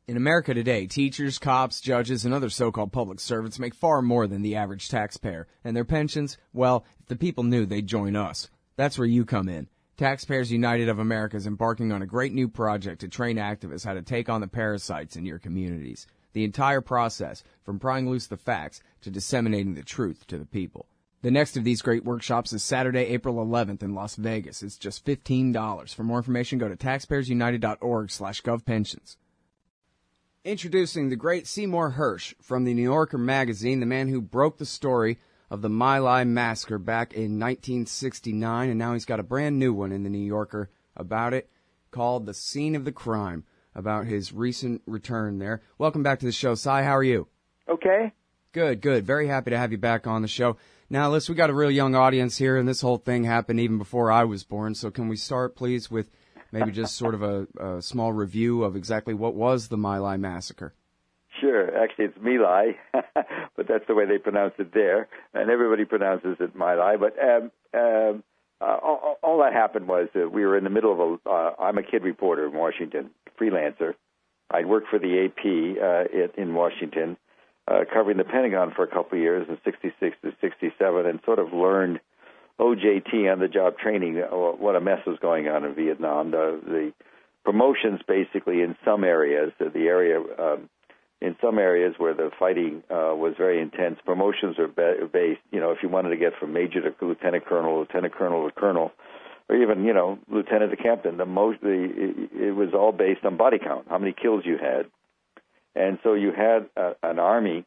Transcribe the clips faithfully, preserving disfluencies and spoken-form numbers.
In America today, teachers, cops, judges, and other so-called public servants make far more than the average taxpayer. And their pensions, well, if the people knew, they'd join us. That's where you come in. Taxpayers United of America is embarking on a great new project to train activists how to take on the parasites in your communities. The entire process, from prying loose the facts to disseminating the truth to the people. The next of these great workshops is Saturday, April eleventh in Las Vegas. It's just fifteen dollars. For more information, go to taxpayersunited.org slash govpensions. Introducing the great Seymour Hersh from the New Yorker magazine, the man who broke the story of the My Lai massacre back in nineteen sixty-nine, and now he's got a brand new one in the New Yorker about it, called The Scene of the Crime, about his recent return there. Welcome back to the show, Cy. How are you? Okay. Good, good. Very happy to have you back on the show. Now, listen, we got a real young audience here, and this whole thing happened even before I was born, so can we start, please, with maybe just sort of a, a small review of exactly what was the My Lai massacre? Sure. Actually, it's My Lai, but that's the way they pronounce it there, and everybody pronounces it My Lai. But um, um, uh, all, all that happened was uh, we were in the middle of a. Uh, I'm a kid reporter in Washington, freelancer. I'd worked for the A P uh, it, in Washington, uh, covering the Pentagon for a couple of years in sixty-six to sixty-seven, and sort of learned O J T, on-the-job training, what a mess was going on in Vietnam. The, the promotions, basically, in some areas, the area, um, in some areas where the fighting uh, was very intense, promotions are ba- based, you know, if you wanted to get from major to lieutenant colonel, lieutenant colonel to colonel, or even, you know, lieutenant to captain, the most, the, it, it was all based on body count, how many kills you had. And so you had a, an army,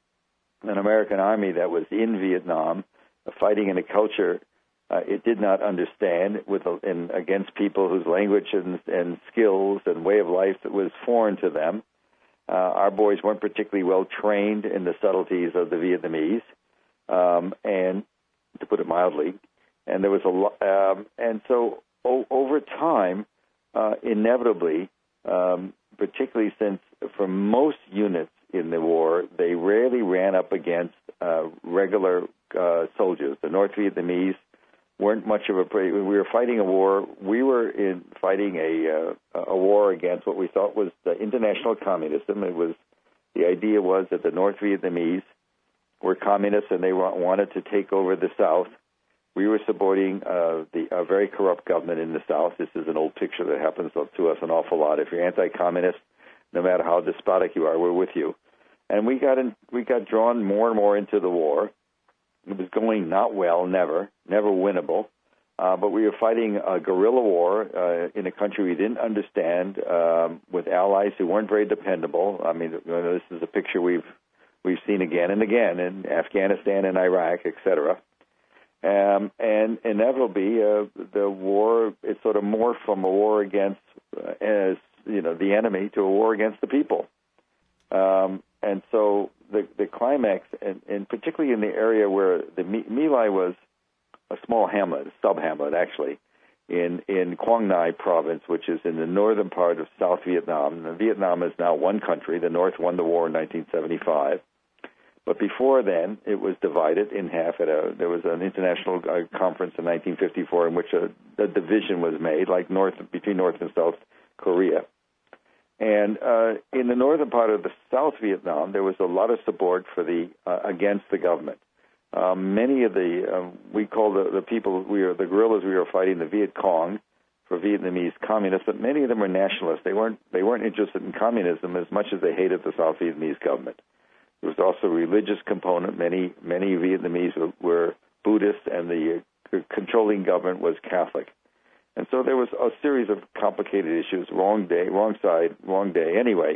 an American army that was in Vietnam, fighting in a culture uh, it did not understand, with a, in, against people whose language and, and skills and way of life that was foreign to them. Uh, our boys weren't particularly well trained in the subtleties of the Vietnamese, um, and to put it mildly, and there was a lot, um, and so o- over time, uh, inevitably, um, particularly since for most units in the war, they rarely ran up against uh, regular uh, soldiers. The North Vietnamese weren't much of a. We were fighting a war. We were in fighting a uh, a war against what we thought was the international communism. It was the idea was that the North Vietnamese were communists and they wanted to take over the South. We were supporting uh, the a very corrupt government in the South. This is an old picture that happens to us an awful lot. If you're anti-communist, no matter how despotic you are, we're with you. And we got in, we got drawn more and more into the war. It was going not well, never, never winnable. Uh, but we were fighting a guerrilla war uh, in a country we didn't understand, um, with allies who weren't very dependable. I mean, this is a picture we've we've seen again and again in Afghanistan and Iraq, et cetera. Um, and inevitably, uh, the war, it sort of morphed from a war against, uh, as you know, the enemy to a war against the people. Um, and so the the climax, and, and particularly in the area where the My Lai was a small hamlet, a sub-hamlet actually, in, in Quang Ngai province, which is in the northern part of South Vietnam. And Vietnam is now one country. The North won the war in nineteen seventy-five. But before then, it was divided in half. At a, there was an international uh, conference in nineteen fifty-four in which a, a division was made, like North between North and South Korea. And uh, in the northern part of the South Vietnam, there was a lot of support for the uh, against the government. Um, many of the um, we call the, the people we are the guerrillas we were fighting, the Viet Cong, for Vietnamese communists, but many of them were nationalists. They weren't they weren't interested in communism as much as they hated the South Vietnamese government. There was also a religious component. Many many Vietnamese were, were Buddhist, and the uh, controlling government was Catholic. And so there was a series of complicated issues. Wrong day, wrong side, wrong day. Anyway,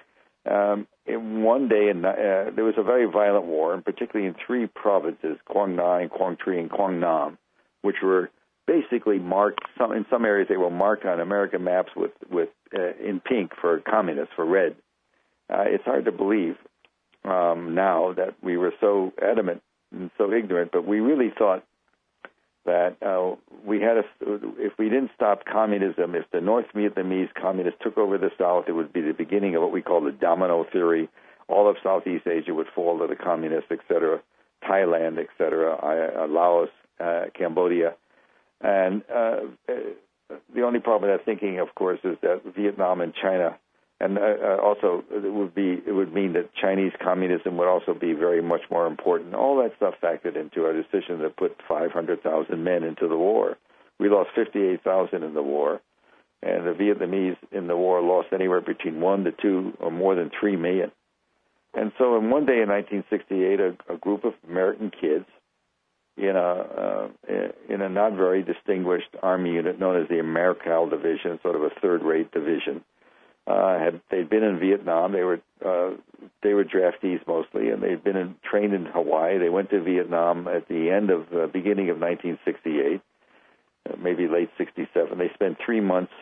um, in one day, in, uh, there was a very violent war, and particularly in three provinces: Quang Ngai, Quang Tri, and Quang Nam, which were basically marked. Some, in some areas, they were marked on American maps with with uh, in pink for communists, for red. Uh, it's hard to believe um, now that we were so adamant and so ignorant, but we really thought that uh, we had a, if we didn't stop communism, if the North Vietnamese communists took over the South, it would be the beginning of what we call the domino theory. All of Southeast Asia would fall to the communists, et cetera, Thailand, et cetera, uh, Laos, uh, Cambodia. And uh, the only problem with that thinking, of course, is that Vietnam and China and uh, uh, also it would be it would mean that Chinese communism would also be very much more important. All that stuff factored into our decision to put five hundred thousand men into the war. We lost fifty-eight thousand in the war, and the Vietnamese in the war lost anywhere between one to two or more than three million. And so, in one day in nineteen sixty-eight, a, a group of American kids in a uh, in a not very distinguished army unit known as the Americal Division, sort of a third-rate division. Uh, had they'd been in Vietnam? They were uh, they were draftees mostly, and they'd been in, trained in Hawaii. They went to Vietnam at the end of uh, beginning of nineteen sixty-eight, uh, maybe late sixty-seven. They spent three months,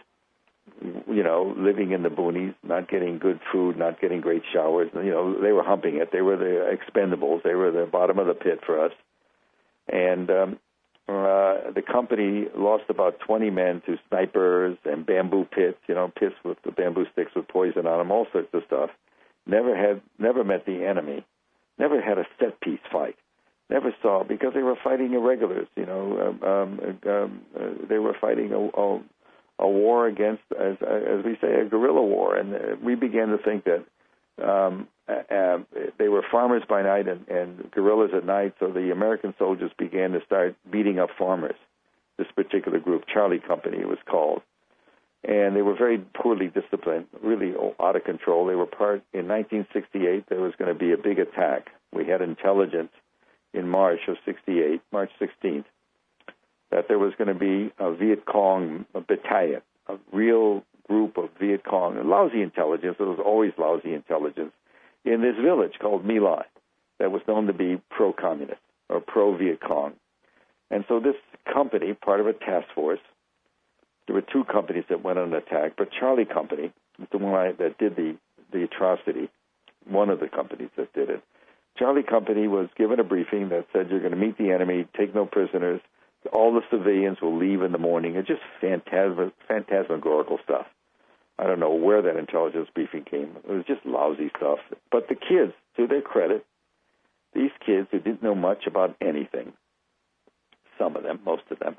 you know, living in the boonies, not getting good food, not getting great showers. You know, they were humping it. They were the expendables. They were the bottom of the pit for us. And um, uh, the company lost about twenty men to snipers and bamboo pits, you know, pits with the bamboo sticks with poison on them, all sorts of stuff. Never had, never met the enemy. Never had a set piece fight. Never saw, because they were fighting irregulars. You know, um, um, um, uh, they were fighting a, a, a war against, as as we say, a guerrilla war. And uh, we began to think that um, uh, they were farmers by night and, and guerrillas at night. So the American soldiers began to start beating up farmers. This particular group, Charlie Company, it was called. And they were very poorly disciplined, really out of control. They were part, in nineteen sixty-eight, there was going to be a big attack. We had intelligence in March of sixty-eight, March sixteenth, that there was going to be a Viet Cong battalion, a real group of Viet Cong, lousy intelligence, it was always lousy intelligence, in this village called My Lai that was known to be pro-communist or pro-Viet Cong. And so this company, part of a task force, there were two companies that went on an attack, but Charlie Company, the one that did the, the atrocity, one of the companies that did it, Charlie Company was given a briefing that said you're going to meet the enemy, take no prisoners, all the civilians will leave in the morning. It's just phantasm- phantasmagorical stuff. I don't know where that intelligence briefing came. It was just lousy stuff. But the kids, to their credit, these kids who didn't know much about anything, some of them, most of them,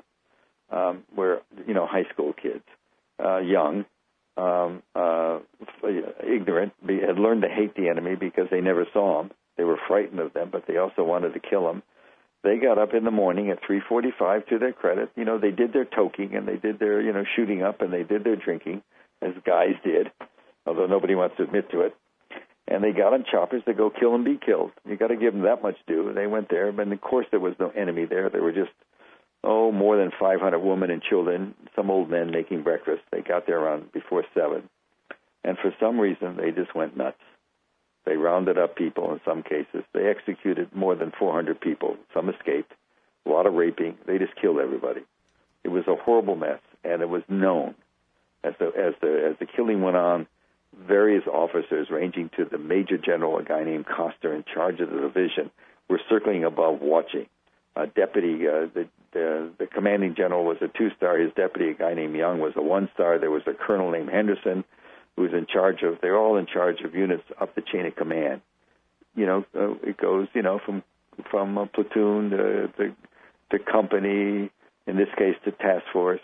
um, were, you know, high school kids, uh, young, um, uh, ignorant, had learned to hate the enemy because they never saw him. They were frightened of them, but they also wanted to kill them. They got up in the morning at three forty-five, to their credit. You know, they did their toking and they did their, you know, shooting up and they did their drinking, as guys did, although nobody wants to admit to it. And they got on choppers to go kill and be killed. You got to give them that much due. They went there, but of course there was no enemy there. There were just, oh, more than five hundred women and children, some old men making breakfast. They got there around before seven. And for some reason, they just went nuts. They rounded up people in some cases. They executed more than four hundred people. Some escaped. A lot of raping. They just killed everybody. It was a horrible mess, and it was known. As the, as the, as the killing went on, various officers, ranging to the Major General, a guy named Coster, in charge of the division, were circling above watching. A deputy, uh, the, the, the commanding general was a two-star. His deputy, a guy named Young, was a one-star. There was a colonel named Henderson, who was in charge of, they're all in charge of units up the chain of command. You know, uh, it goes, you know, from from a platoon to, to, to company, in this case to task force,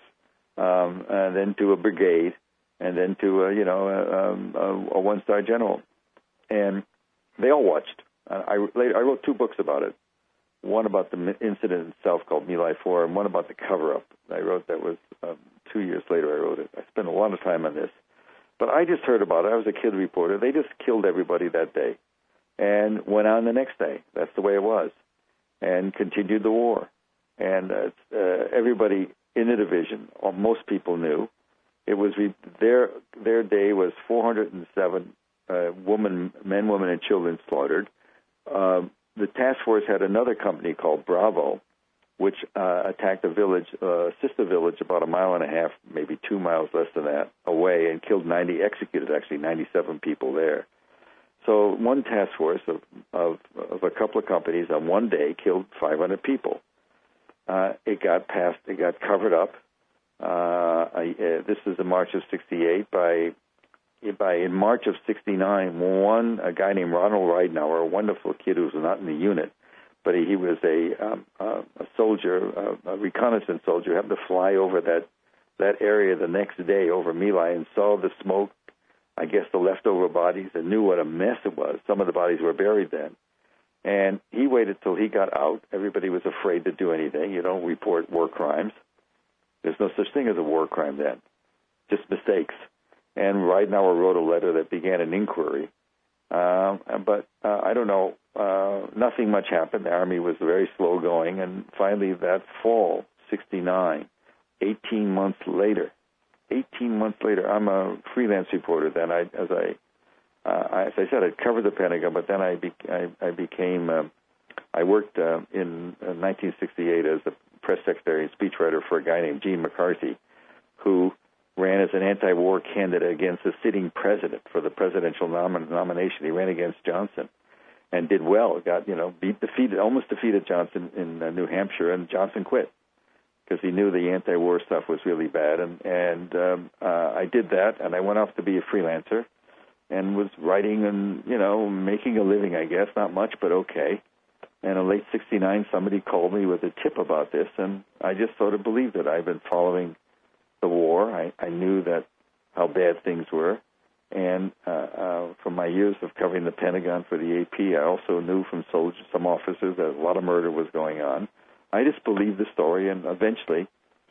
um, and then to a brigade, and then to, a, you know, a, um, a, a one-star general. And they all watched. Uh, I, I wrote two books about it. One about the incident itself called My Lai four, and one about the cover-up. I wrote that was um, two years later I wrote it. I spent a lot of time on this. But I just heard about it. I was a kid reporter. They just killed everybody that day and went on the next day. That's the way it was, and continued the war. And uh, uh, everybody in the division, or most people knew, it was re- their their day was four hundred seven uh, women, men, women, and children slaughtered. Uh, the task force had another company called Bravo, which uh, attacked a village, a uh, sister village about a mile and a half, maybe two miles less than that, away, and killed ninety, executed actually ninety-seven people there. So one task force of, of, of a couple of companies on one day killed five hundred people. Uh, it got passed, it got covered up. Uh, I, uh, this is in March of sixty-eight. By by in March of sixty-nine, one a guy named Ronald Ridenauer, a wonderful kid who was not in the unit, but he, he was a, um, uh, a soldier, uh, a reconnaissance soldier, happened to fly over that, that area the next day over My Lai and saw the smoke I guess, the leftover bodies and knew what a mess it was. Some of the bodies were buried then. And he waited till he got out. Everybody was afraid to do anything. You don't report war crimes. There's no such thing as a war crime then, just mistakes. And Ridenhour wrote a letter that began an inquiry. Um, but uh, I don't know, uh, nothing much happened. The Army was very slow going. And finally, that fall, sixty-nine, eighteen months later, eighteen months later, I'm a freelance reporter then. I, as I Uh, as I said, I'd covered the Pentagon, but then I, be, I, I became, uh, I worked uh, in uh, nineteen sixty-eight as the press secretary and speechwriter for a guy named Gene McCarthy, who ran as an anti-war candidate against the sitting president for the presidential nom- nomination. He ran against Johnson and did well, got, you know, beat, defeated, almost defeated Johnson in uh, New Hampshire, and Johnson quit because he knew the anti-war stuff was really bad. And, and um, uh, I did that, and I went off to be a freelancer. And was writing and, you know, making a living, I guess. Not much, but okay. And in late sixty-nine, somebody called me with a tip about this, and I just sort of believed it. I've been following the war. I, I knew that how bad things were. And uh, uh, from my years of covering the Pentagon for the A P, I also knew from soldiers, some officers, that a lot of murder was going on. I just believed the story, and eventually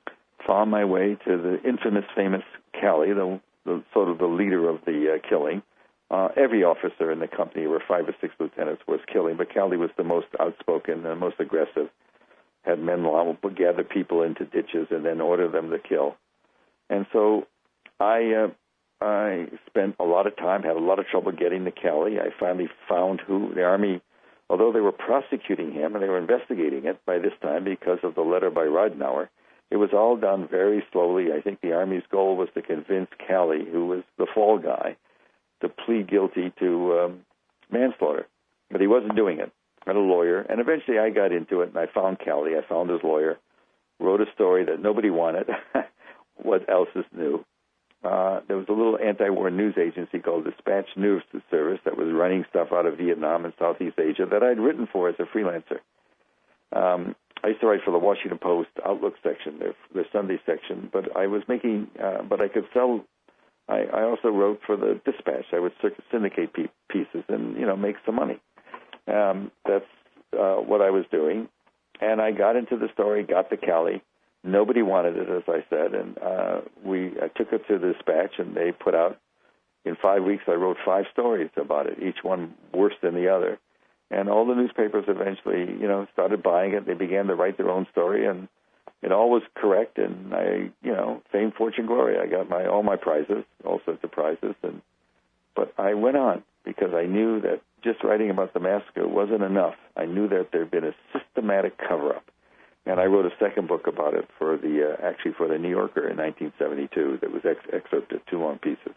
found my way to the infamous, famous Calley, the The, sort of the leader of the uh, killing. Uh, every officer in the company, there were five or six lieutenants, was killing, but Calley was the most outspoken and most aggressive, had men gather people into ditches and then order them to kill. And so I uh, I spent a lot of time, had a lot of trouble getting to Calley. I finally found who the Army, although they were prosecuting him and they were investigating it by this time because of the letter by Ridenhour, it was all done very slowly. I think the Army's goal was to convince Calley, who was the fall guy, to plead guilty to um, manslaughter. But he wasn't doing it. I had a lawyer. And eventually I got into it, and I found Calley. I found his lawyer, wrote a story that nobody wanted. What else is new? Uh, there was a little anti-war news agency called Dispatch News Service that was running stuff out of Vietnam and Southeast Asia that I'd written for as a freelancer. Um, I used to write for the Washington Post Outlook section, their, their Sunday section, but I was making, uh, but I could sell, I, I also wrote for the Dispatch. I would syndicate pe- pieces and, you know, make some money. Um, that's uh, what I was doing. And I got into the story, got to Calley. Nobody wanted it, as I said, and uh, we I took it to the Dispatch, and they put out, in five weeks, I wrote five stories about it, each one worse than the other. And all the newspapers eventually, you know, started buying it. They began to write their own story, and it all was correct. And I, you know, fame, fortune, glory. I got my all my prizes, all sorts of prizes. And but I went on because I knew that just writing about the massacre wasn't enough. I knew that there had been a systematic cover-up, and I wrote a second book about it for the uh, actually for the New Yorker in nineteen seventy-two. That was ex- excerpted two long pieces.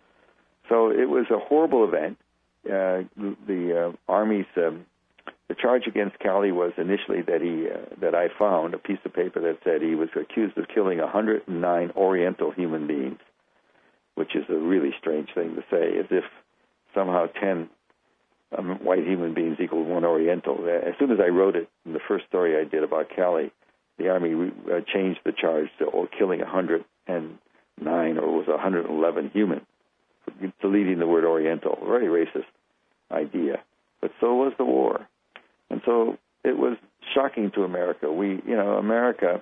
So it was a horrible event. Uh, the uh, Army's um, the charge against Calley was initially that he uh, that I found a piece of paper that said he was accused of killing one hundred nine Oriental human beings, which is a really strange thing to say, as if somehow ten um, white human beings equaled one Oriental. As soon as I wrote it in the first story I did about Calley, the Army uh, changed the charge to or killing one hundred nine, or it was one hundred eleven human, deleting the word Oriental. Very racist idea. But so was the war. And so it was shocking to America. We, you know, America,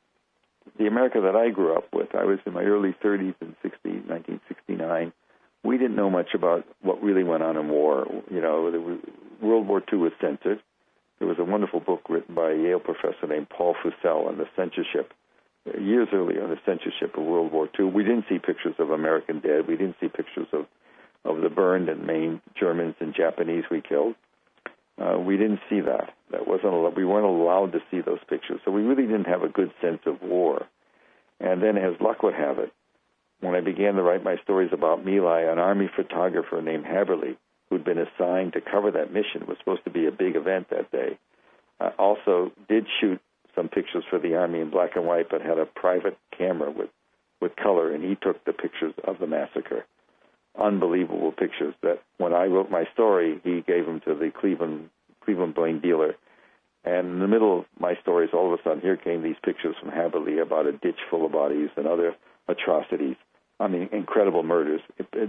the America that I grew up with, I was in my early thirties in nineteen sixty-nine. We didn't know much about what really went on in war. You know, there was, World War Two was censored. There was a wonderful book written by a Yale professor named Paul Fussell on the censorship, years earlier, on the censorship of World War Two. We didn't see pictures of American dead. We didn't see pictures of, of the burned and maimed Germans and Japanese we killed. Uh, we didn't see that. That wasn't allowed. We weren't allowed to see those pictures. So we really didn't have a good sense of war. And then, as luck would have it, when I began to write my stories about My Lai, an Army photographer named Haberle, who'd been assigned to cover that mission, was supposed to be a big event that day, uh, also did shoot some pictures for the Army in black and white, but had a private camera with, with color, and he took the pictures of the massacre. Unbelievable pictures that when I wrote my story, he gave them to the Cleveland Cleveland Blaine dealer. And in the middle of my stories, all of a sudden, here came these pictures from Haberle about a ditch full of bodies and other atrocities. I mean, incredible murders. It, it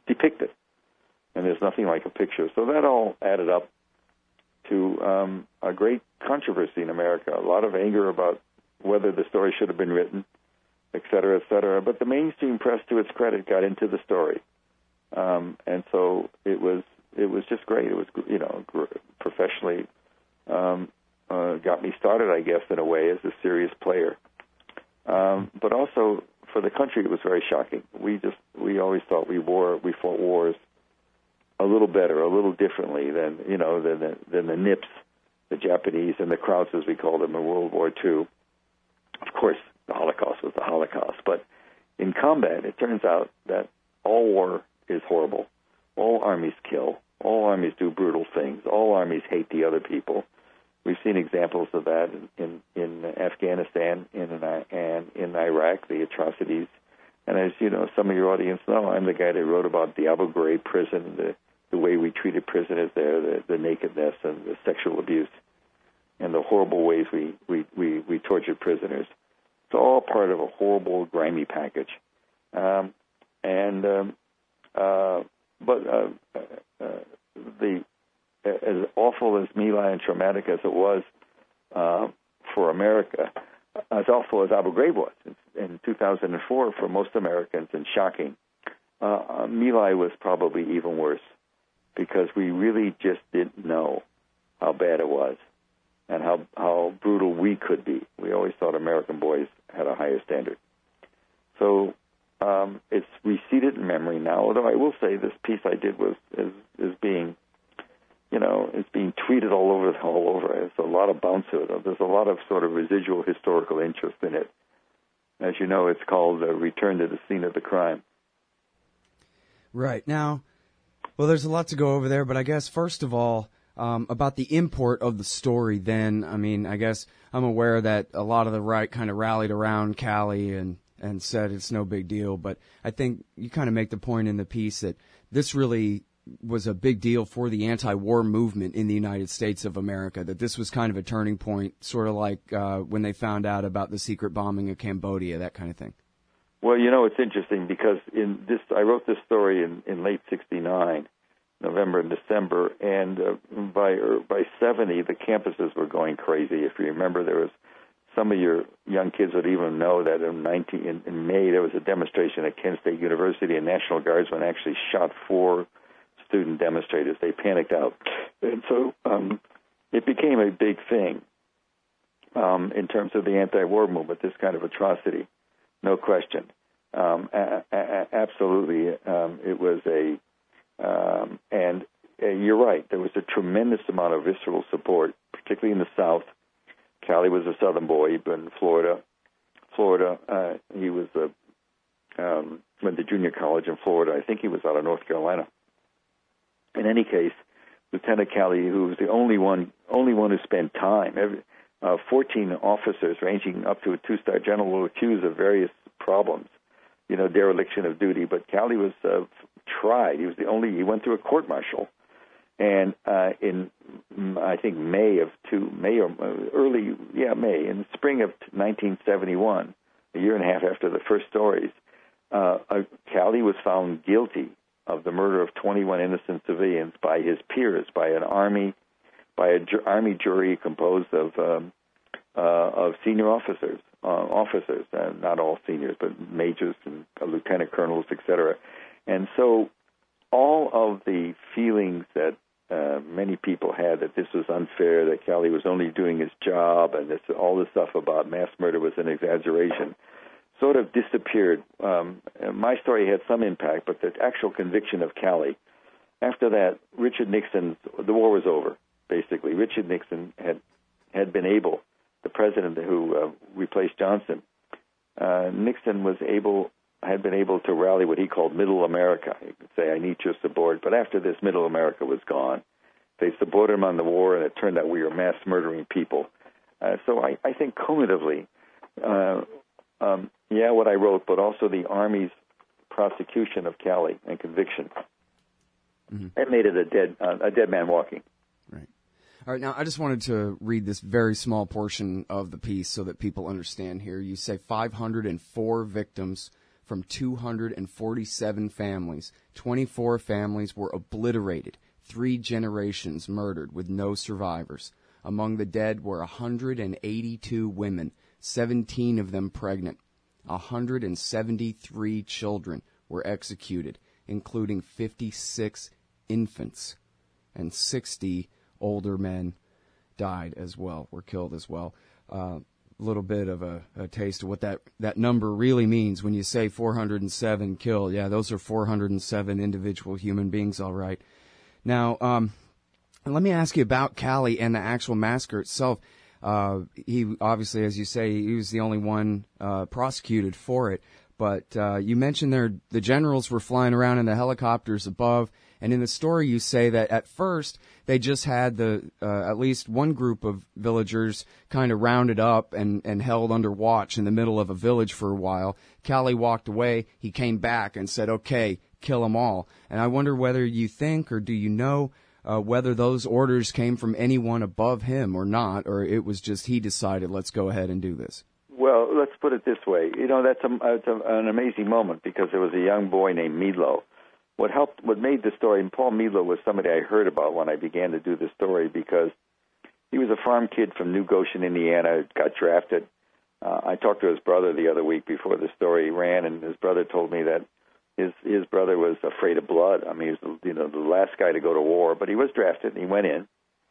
depicted. And there's nothing like a picture. So that all added up to um, a great controversy in America, a lot of anger about whether the story should have been written, et cetera, et cetera. But the mainstream press, to its credit, got into the story. Um, and so it was it was just great. It was, you know, professionally um, uh, got me started, I guess, in a way, as a serious player. Um, but also for the country, it was very shocking. We just we always thought we war we fought wars a little better, a little differently than you know than the, than the Nips, the Japanese, and the Krauts, as we called them, in World War Two. Of course, the Holocaust was the Holocaust, but in combat, it turns out that all war is horrible. All armies kill. All armies do brutal things. All armies hate the other people. We've seen examples of that in, in, in Afghanistan in, and in Iraq, the atrocities. And as you know, some of your audience know, I'm the guy that wrote about the Abu Ghraib prison, the, the way we treated prisoners there, the, the nakedness and the sexual abuse, and the horrible ways we, we, we, we tortured prisoners. It's all part of a horrible, grimy package. Um, and um, uh, but uh, uh, the as awful as My Lai and traumatic as it was uh, for America, as awful as Abu Ghraib was in two thousand four for most Americans, and shocking, uh, My Lai was probably even worse, because we really just didn't know how bad it was and how, how brutal we could be. We always thought American boys had a higher standard. So um, it's receded in memory now, although I will say this piece I did was is, is being, you know, it's being tweeted all over, all over. There's a lot of bounce to it. There's a lot of sort of residual historical interest in it. As you know, it's called uh, Return to the Scene of the Crime. Right. Now, well, there's a lot to go over there, but I guess, first of all, um, about the import of the story then, I mean, I guess I'm aware that a lot of the right kind of rallied around Calley and, and said it's no big deal, but I think you kind of make the point in the piece that this really was a big deal for the anti-war movement in the United States of America, that this was kind of a turning point, sort of like uh, when they found out about the secret bombing of Cambodia, that kind of thing. Well, you know, it's interesting because in this, I wrote this story in, in late sixty-nine, November and December, and uh, by er, by seventy, the campuses were going crazy. If you remember, there was some of your young kids would even know that in, nineteen, in, in May there was a demonstration at Kent State University, and National Guardsmen actually shot four student demonstrators. They panicked out, and so um, it became a big thing um, in terms of the anti-war movement. This kind of atrocity, no question. Um, a- a- absolutely, um, it was a, um, and uh, you're right, there was a tremendous amount of visceral support, particularly in the South. Calley was a Southern boy. He'd been in Florida. Florida, uh, he was a, um, went to junior college in Florida. I think he was out of North Carolina. In any case, Lieutenant Calley, who was the only one, only one who spent time, every, uh, fourteen officers ranging up to a two-star general were accused of various problems, you know, dereliction of duty. But Calley was uh, tried. He was the only. He went through a court-martial, and uh, in I think May of two, May or early, yeah, May in the spring of nineteen seventy-one, a year and a half after the first stories, uh, uh, Calley was found guilty of the murder of twenty-one innocent civilians by his peers, by an army, by an ju- army jury composed of um, uh, of senior officers, uh, officers, uh, not all seniors, but majors and uh, lieutenant colonels, et cetera. And so, all of the feelings that uh, many people had that this was unfair, that Calley was only doing his job, and this all this stuff about mass murder was an exaggeration, sort of disappeared. Um, my story had some impact, but the actual conviction of Calley, after that, Richard Nixon, the war was over, basically. Richard Nixon had had been able, the president who uh, replaced Johnson, uh, Nixon was able, had been able to rally what he called Middle America. He could say, I need your support. But after this, Middle America was gone. They supported him on the war, and it turned out we were mass murdering people. Uh, so I, I think cumulatively, uh, Um, yeah, what I wrote, but also the Army's prosecution of Calley and conviction. Mm-hmm. That made it a dead uh, a dead man walking. Right. All right, now I just wanted to read this very small portion of the piece so that people understand here. You say five hundred four victims, from two hundred forty-seven families. twenty-four families were obliterated, three generations murdered with no survivors. Among the dead were one hundred eighty-two women, seventeen of them pregnant. one hundred seventy-three children were executed, including fifty-six infants, and sixty older men died as well, were killed as well. A uh, little bit of a, a taste of what that, that number really means when you say four hundred seven killed. Yeah, those are four hundred seven individual human beings, all right. Now, um, let me ask you about Calley and the actual massacre itself. Uh, he obviously, as you say, he was the only one uh, prosecuted for it. But uh, you mentioned there the generals were flying around in the helicopters above, and in the story you say that at first they just had the uh, at least one group of villagers kind of rounded up and, and held under watch in the middle of a village for a while. Calley walked away. He came back and said, "Okay, kill them all." And I wonder whether you think or do you know uh, whether those orders came from anyone above him or not, or it was just he decided, let's go ahead and do this. Well, let's put it this way. You know, that's, a, that's a, an amazing moment because there was a young boy named Milo. What helped, what made the story, and Paul Milo was somebody I heard about when I began to do the story because he was a farm kid from New Goshen, Indiana, got drafted. Uh, I talked to his brother the other week before the story ran, and his brother told me that his his brother was afraid of blood. I mean, he was you know the last guy to go to war, but he was drafted, and he went in.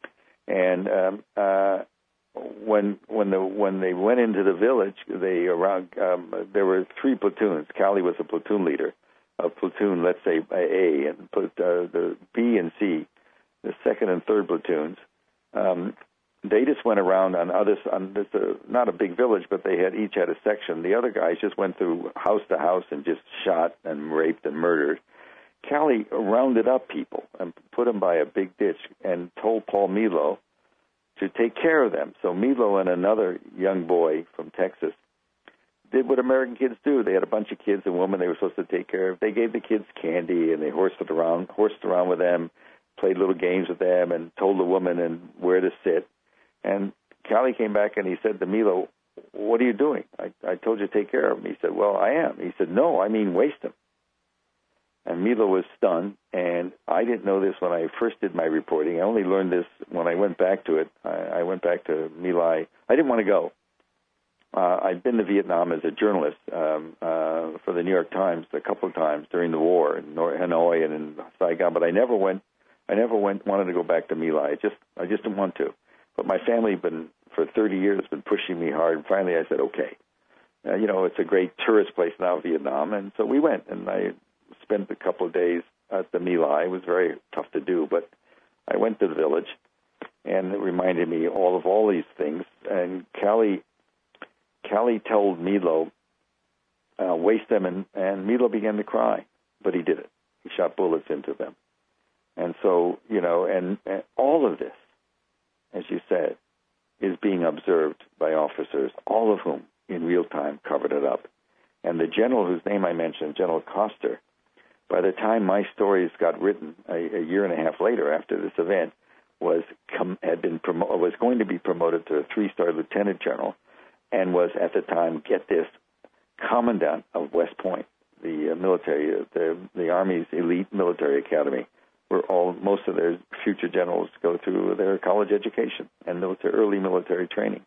And um, uh, when when the when they went into the village, they around um, there were three platoons. Calley was a platoon leader of platoon, let's say A, and put uh, the B and C, the second and third platoons. Um, they just went around on others. On this, uh, not a big village, but they had each had a section. The other guys just went through house to house and just shot and raped and murdered. Calley rounded up people and put them by a big ditch and told Paul Milo to take care of them. So Milo and another young boy from Texas did what American kids do. They had a bunch of kids and women they were supposed to take care of. They gave the kids candy and they horsed it around, horsed around with them, played little games with them, and told the woman and where to sit. And Calley came back and he said to Milo, "What are you doing? I, I told you to take care of him." He said, "Well, I am." He said, "No, I mean waste him." And Milo was stunned, and I didn't know this when I first did my reporting. I only learned this when I went back to it. I, I went back to My Lai. I didn't want to go. Uh, I'd been to Vietnam as a journalist um, uh, for the New York Times a couple of times during the war in North Hanoi and in Saigon, but I never went. I never went wanted to go back to My Lai. I just I just didn't want to. But my family had been for thirty years been pushing me hard. And finally, I said, "Okay, uh, you know, it's a great tourist place now, Vietnam," and so we went, and I spent a couple of days at the My Lai. It was very tough to do, but I went to the village, and it reminded me all of all these things. And Calley, Calley told Milo, uh, waste them, and, and Milo began to cry, but he did it. He shot bullets into them. And so, you know, and, and all of this, as you said, is being observed by officers, all of whom in real time covered it up. And the general whose name I mentioned, General Koster, by the time my stories got written a, a year and a half later after this event, was com- had been promo- was going to be promoted to a three-star lieutenant general, and was at the time, get this, commandant of West Point, the uh, military, uh, the the Army's elite military academy, where all most of their future generals go through their college education and military, early military training.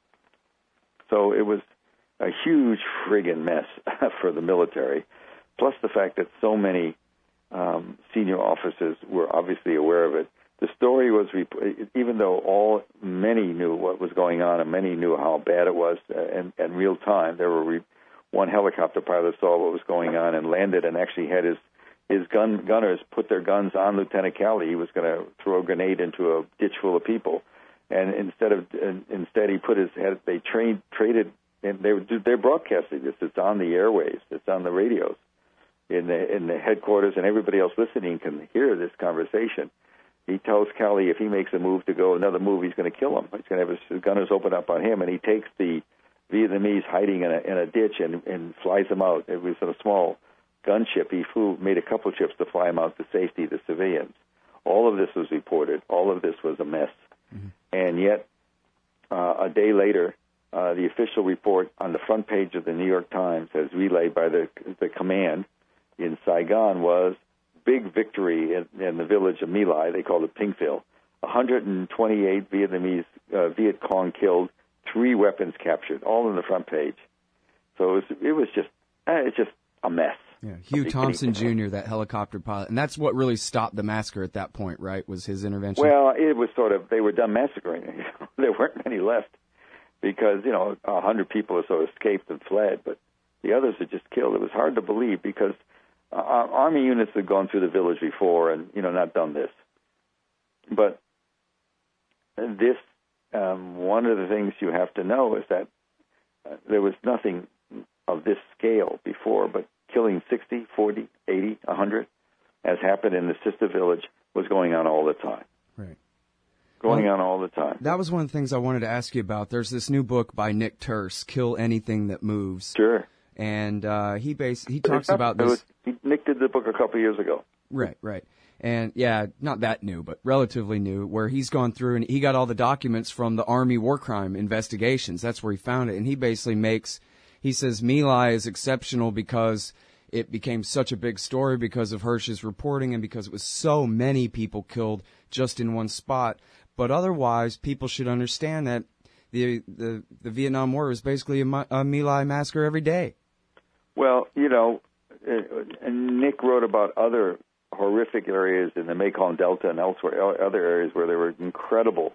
So it was a huge friggin' mess for the military, plus the fact that so many um, senior officers were obviously aware of it. The story was, even though all many knew what was going on and many knew how bad it was uh, in, in real time, there were re- one helicopter pilot saw what was going on and landed and actually had his his gun gunners put their guns on Lieutenant Calley. He was going to throw a grenade into a ditch full of people, and instead of uh, instead he put his head. They trained traded. And they were, they're broadcasting this. It's on the airwaves. It's on the radios in the in the headquarters, and everybody else listening can hear this conversation. He tells Calley if he makes a move to go another move, he's going to kill him. He's going to have his gunners open up on him, and he takes the Vietnamese hiding in a, in a ditch and, and flies them out. It was a small gunship. He flew, made a couple of ships to fly them out to safety, the civilians. All of this was reported. All of this was a mess. Mm-hmm. And yet, uh, a day later, uh, the official report on the front page of the New York Times, as relayed by the the command in Saigon, was big victory in, in the village of My Lai. They called it Pinkville. one hundred twenty-eight Vietnamese uh, Viet Cong killed, three weapons captured, all on the front page. So it was, it was just uh, it's just a mess. Yeah, Hugh Thompson Junior, that helicopter pilot, and that's what really stopped the massacre at that point, right? Was his intervention? Well, it was sort of, they were done massacring. There weren't many left because, you know, a hundred people or so escaped and fled, but the others were just killed. It was hard to believe because uh, Army units had gone through the village before and, you know, not done this. But this, um, one of the things you have to know is that uh, there was nothing of this scale before, but killing sixty, forty, eighty, one hundred, as happened in the sister village, was going on all the time. Right. Going well, on all the time. That was one of the things I wanted to ask you about. There's this new book by Nick Turse, Kill Anything That Moves. Sure. And uh, he base, he talks about this. Was, he, Nick did the book a couple of years ago. Right, right. And, yeah, not that new, but relatively new, where he's gone through and he got all the documents from the Army war crime investigations. That's where he found it. And he basically makes... He says My Lai is exceptional because it became such a big story because of Hirsch's reporting and because it was so many people killed just in one spot. But otherwise, people should understand that the the, the Vietnam War was basically a, a My Lai massacre every day. Well, you know, uh, Nick wrote about other horrific areas in the Mekong Delta and elsewhere, other areas where there were incredible.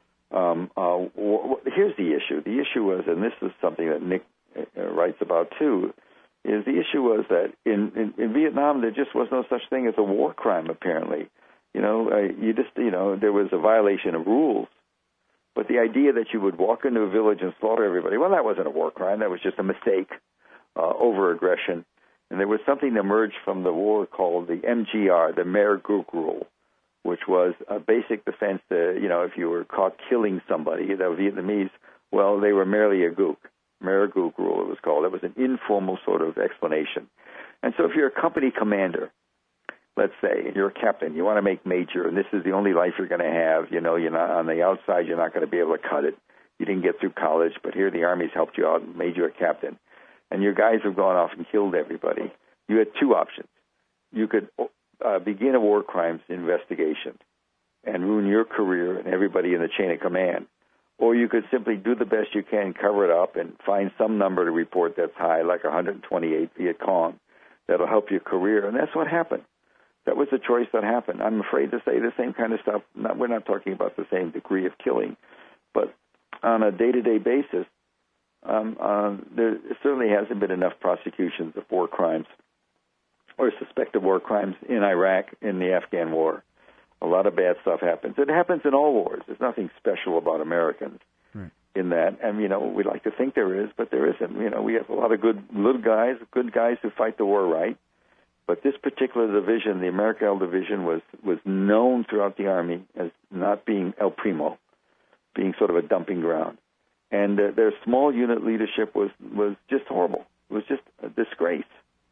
Um, uh, w- w- here's the issue. The issue was, and this is something that Nick Uh, writes about too, is the issue was that in, in, in Vietnam there just was no such thing as a war crime. Apparently, you know, uh, you just you know there was a violation of rules, but the idea that you would walk into a village and slaughter everybody, well, that wasn't a war crime. That was just a mistake, uh, over aggression, and there was something that emerged from the war called the M G R, the Mer Guk rule, which was a basic defense to, you know, if you were caught killing somebody, the Vietnamese, well, they were merely a gook. Mer Guk rule, it was called. It was an informal sort of explanation. And so if you're a company commander, let's say, and you're a captain, you want to make major, and this is the only life you're going to have, you know, you're not on the outside, you're not going to be able to cut it. You didn't get through college, but here the Army's helped you out, major or captain. And your guys have gone off and killed everybody. You had two options. You could uh, begin a war crimes investigation and ruin your career and everybody in the chain of command. Or you could simply do the best you can, cover it up, and find some number to report that's high, like one hundred twenty-eight Viet Cong, that'll help your career. And that's what happened. That was the choice that happened. I'm afraid to say the same kind of stuff. Not, we're not talking about the same degree of killing. But on a day-to-day basis, um, uh, there certainly hasn't been enough prosecutions of war crimes or suspected war crimes in Iraq in the Afghan war. A lot of bad stuff happens. It happens in all wars. There's nothing special about Americans right. in that. And, you know, we like to think there is, but there isn't. You know, we have a lot of good little guys, good guys who fight the war right. But this particular division, the American L Division, was, was known throughout the Army as not being El Primo, being sort of a dumping ground. And uh, their small unit leadership was, was just horrible. It was just a disgrace.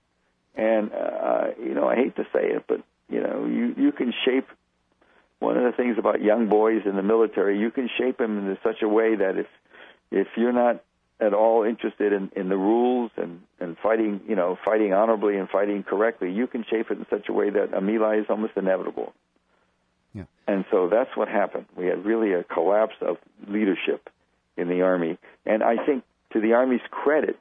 And, uh, you know, I hate to say it, but, you know, you, you can shape. One of the things about young boys in the military, you can shape them in such a way that if if you're not at all interested in, in the rules and, and fighting, you know, fighting honorably and fighting correctly, you can shape it in such a way that a My Lai is almost inevitable. Yeah. And so that's what happened. We had really a collapse of leadership in the Army. And I think, to the Army's credit,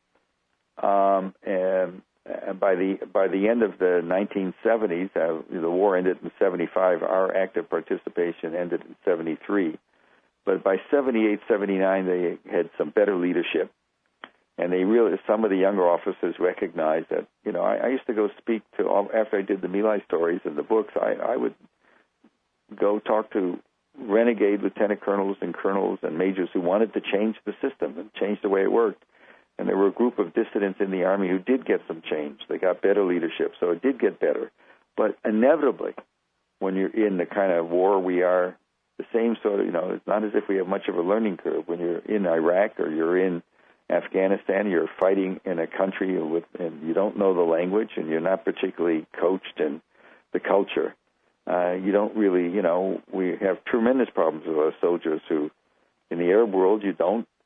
um, and Uh, by the by the end of the nineteen seventies, uh, the war ended in seventy-five. Our active participation ended in seventy-three. But by seventy-eight, seventy-nine, they had some better leadership, and they really some of the younger officers recognized that. You know, I, I used to go speak to after I did the My Lai stories and the books. I, I would go talk to renegade lieutenant colonels and colonels and majors who wanted to change the system and change the way it worked. And there were a group of dissidents in the Army who did get some change. They got better leadership, so it did get better. But inevitably, when you're in the kind of war we are, the same sort of, you know, it's not as if we have much of a learning curve. When you're in Iraq or you're in Afghanistan, you're fighting in a country with, and you don't know the language and you're not particularly coached in the culture. Uh, you don't really, you know, we have tremendous problems with our soldiers who, in the Arab world, you don't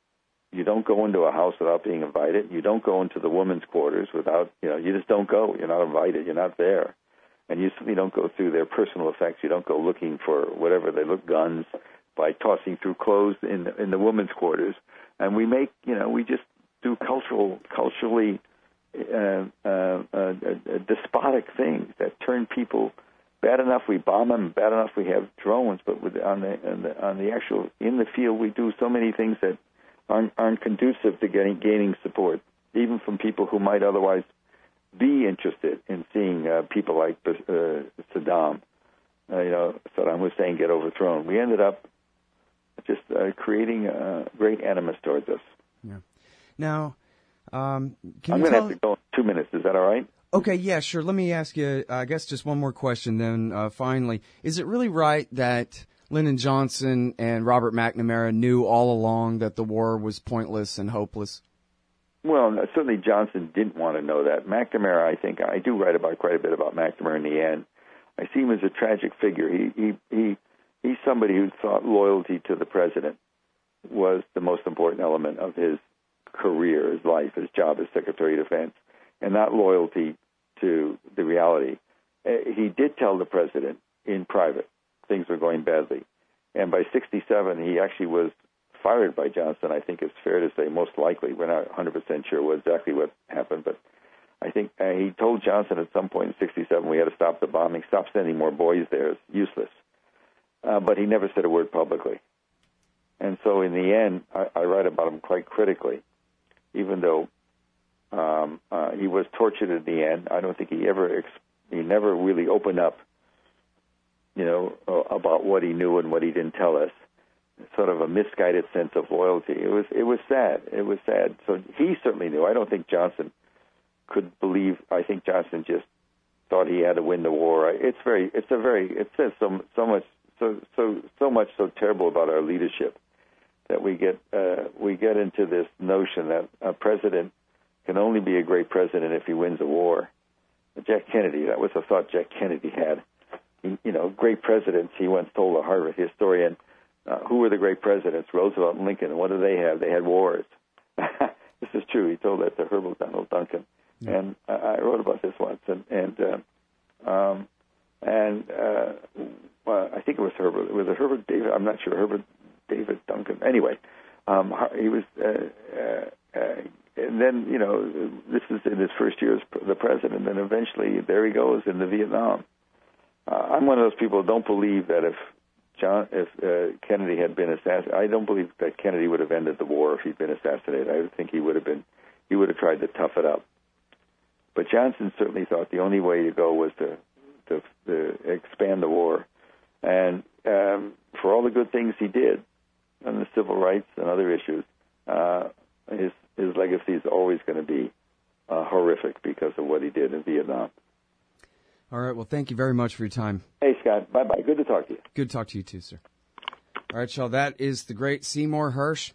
You don't go into a house without being invited. You don't go into the women's quarters without, you know, you just don't go. You're not invited. You're not there. And you certainly don't go through their personal effects. You don't go looking for whatever they look, guns, by tossing through clothes in the, in the women's quarters. And we make, you know, we just do cultural, culturally uh, uh, uh, uh, despotic things that turn people. Bad enough we bomb them. Bad enough we have drones. But with, on the on the on the actual in the field, we do so many things that aren't, aren't conducive to getting gaining support, even from people who might otherwise be interested in seeing uh, people like uh, Saddam, uh, you know, Saddam Hussein get overthrown. We ended up just uh, creating uh, great animus towards us. Yeah. Now, um, can I'm you going to tell... have to go in two minutes. Is that all right? Okay, yeah, sure. Let me ask you, I guess, just one more question then, uh, finally. Is it really right that Lyndon Johnson and Robert McNamara knew all along that the war was pointless and hopeless? Well, certainly Johnson didn't want to know that. McNamara, I think, I do write about quite a bit about McNamara in the end. I see him as a tragic figure. He he he he's somebody who thought loyalty to the president was the most important element of his career, his life, his job as Secretary of Defense, and not loyalty to the reality. He did tell the president in private things were going badly. And by sixty-seven, he actually was fired by Johnson. I think it's fair to say, most likely. We're not one hundred percent sure what exactly what happened, but I think uh, he told Johnson at some point in sixty-seven we had to stop the bombing, stop sending more boys there. It's useless. Uh, but he never said a word publicly. And so in the end, I, I write about him quite critically, even though um, uh, he was tortured at the end. I don't think he ever, ex- he never really opened up, you know, uh, about what he knew and what he didn't tell us. Sort of a misguided sense of loyalty. It was, it was sad. It was sad. So he certainly knew. I don't think Johnson could believe. I think Johnson just thought he had to win the war. It's very, it's a very, it says so, so much, so, so, so much so terrible about our leadership that we get, uh, we get into this notion that a president can only be a great president if he wins a war. Jack Kennedy, that was a thought Jack Kennedy had. He, you know, great presidents, he once told a Harvard historian, uh, who were the great presidents, Roosevelt and Lincoln, and what did they have? They had wars. This is true. He told that to Herbert Donald Duncan. Yeah. And uh, I wrote about this once. And, and, uh, um, and uh, well, I think it was Herbert. Was it Herbert David? I'm not sure. Herbert David Duncan. Anyway, um, he was, uh, uh, uh, and then, you know, this is in his first year as the president, and eventually there he goes into Vietnam. Uh, I'm one of those people who don't believe that if John, if uh, Kennedy had been assassinated, I don't believe that Kennedy would have ended the war if he'd been assassinated. I think he would have been, he would have tried to tough it up. But Johnson certainly thought the only way to go was to, to, to expand the war. And um, for all the good things he did on the civil rights and other issues, uh, his his legacy is always going to be uh, horrific because of what he did in Vietnam. All right. Well, thank you very much for your time. Hey, Scott. Bye-bye. Good to talk to you. Good to talk to you too, sir. All right, y'all. That is the great Seymour Hersh,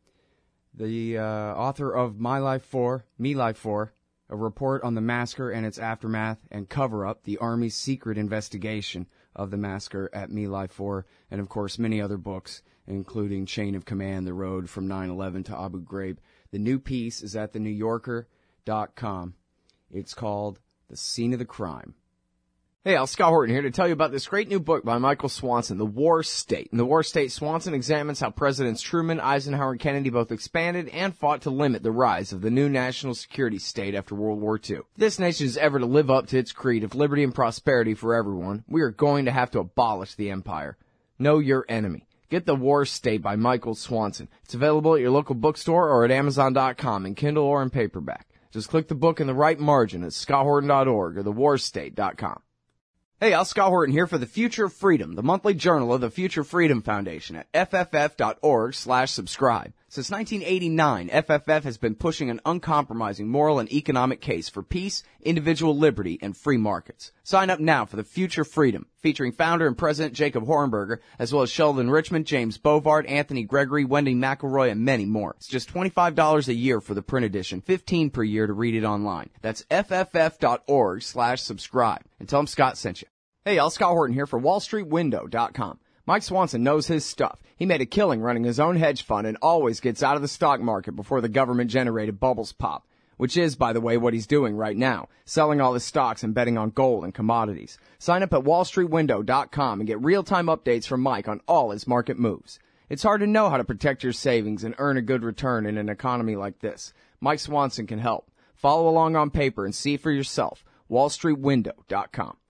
the uh, author of My Life four, Me Life four, a report on the massacre and its aftermath and cover-up, the Army's secret investigation of the massacre at My Lai four, and, of course, many other books, including Chain of Command, The Road from nine eleven to Abu Ghraib. The new piece is at the new yorker dot com. It's called The Scene of the Crime. Hey, Al Scott Horton here to tell you about this great new book by Michael Swanson, The War State. In The War State, Swanson examines how Presidents Truman, Eisenhower, and Kennedy both expanded and fought to limit the rise of the new national security state after World War Two. If this nation is ever to live up to its creed of liberty and prosperity for everyone, we are going to have to abolish the empire. Know your enemy. Get The War State by Michael Swanson. It's available at your local bookstore or at amazon dot com in Kindle or in paperback. Just click the book in the right margin at scott horton dot org or the war state dot com. Hey, Al Scott Horton here for The Future of Freedom, the monthly journal of the Future Freedom Foundation at f f f dot org slash subscribe. Since nineteen eighty-nine, F F F has been pushing an uncompromising moral and economic case for peace, individual liberty, and free markets. Sign up now for The Future Freedom, featuring founder and president Jacob Hornberger, as well as Sheldon Richmond, James Bovard, Anthony Gregory, Wendy McElroy, and many more. It's just twenty-five dollars a year for the print edition, fifteen dollars per year to read it online. That's f f f dot org slash subscribe. And tell them Scott sent you. Hey, y'all, Scott Horton here for wall street window dot com. Mike Swanson knows his stuff. He made a killing running his own hedge fund and always gets out of the stock market before the government-generated bubbles pop, which is, by the way, what he's doing right now, selling all his stocks and betting on gold and commodities. Sign up at wall street window dot com and get real-time updates from Mike on all his market moves. It's hard to know how to protect your savings and earn a good return in an economy like this. Mike Swanson can help. Follow along on paper and see for yourself. wall street window dot com.